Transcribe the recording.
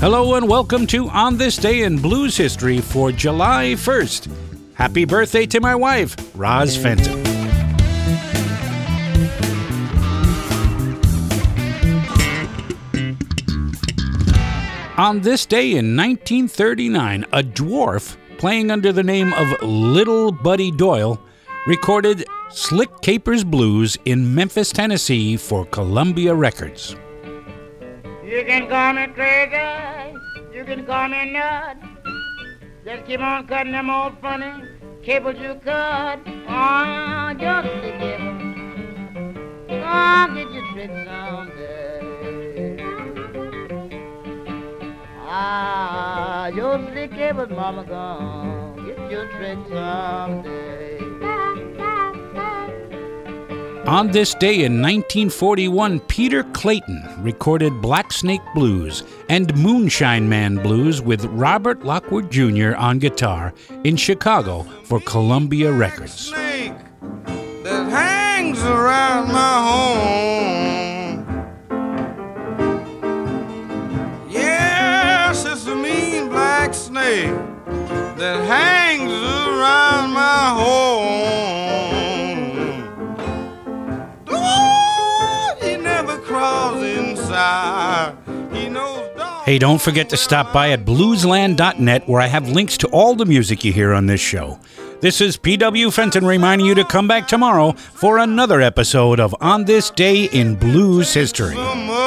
Hello and welcome to On This Day in Blues History for July 1st. Happy birthday to my wife, Roz Fenton. On this day in 1939, a dwarf playing under the name of Little Buddy Doyle recorded Slick Capers Blues in Memphis, Tennessee for Columbia Records. You can call me crazy, you can call me nut. Just keep on cutting them old funny cables you cut. Oh, just the cable. Oh, get your trick someday. Ah, your slick cables, mama, gone. Get your trick someday. On this day in 1941, Peter Clayton recorded Black Snake Blues and Moonshine Man Blues with Robert Lockwood Jr. on guitar in Chicago for Columbia Records. Snake that hangs around my home. Yes, it's a mean black snake that hangs around my home. Hey, don't forget to stop by at bluesland.net where I have links to all the music you hear on this show. This is P.W. Fenton reminding you to come back tomorrow for another episode of On This Day in Blues History.